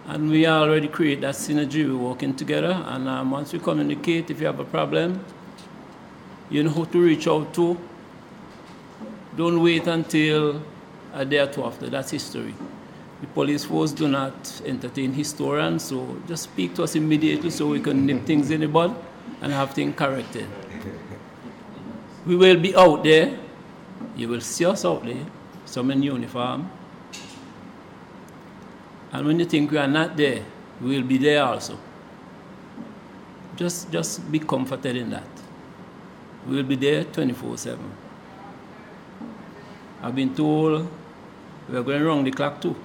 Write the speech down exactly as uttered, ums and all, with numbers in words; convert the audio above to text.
And we already create that synergy. We're working together. And um, once we communicate, if you have a problem, you know who to reach out to. Don't wait until a day or two after. That's history. The police force do not entertain historians, so just speak to us immediately so we can nip things in the bud and have things corrected. We will be out there. You will see us out there, some in uniform. And when you think we are not there, we will be there also. Just, just be comforted in that. We will be there twenty-four seven. I've been told we are going around the clock too.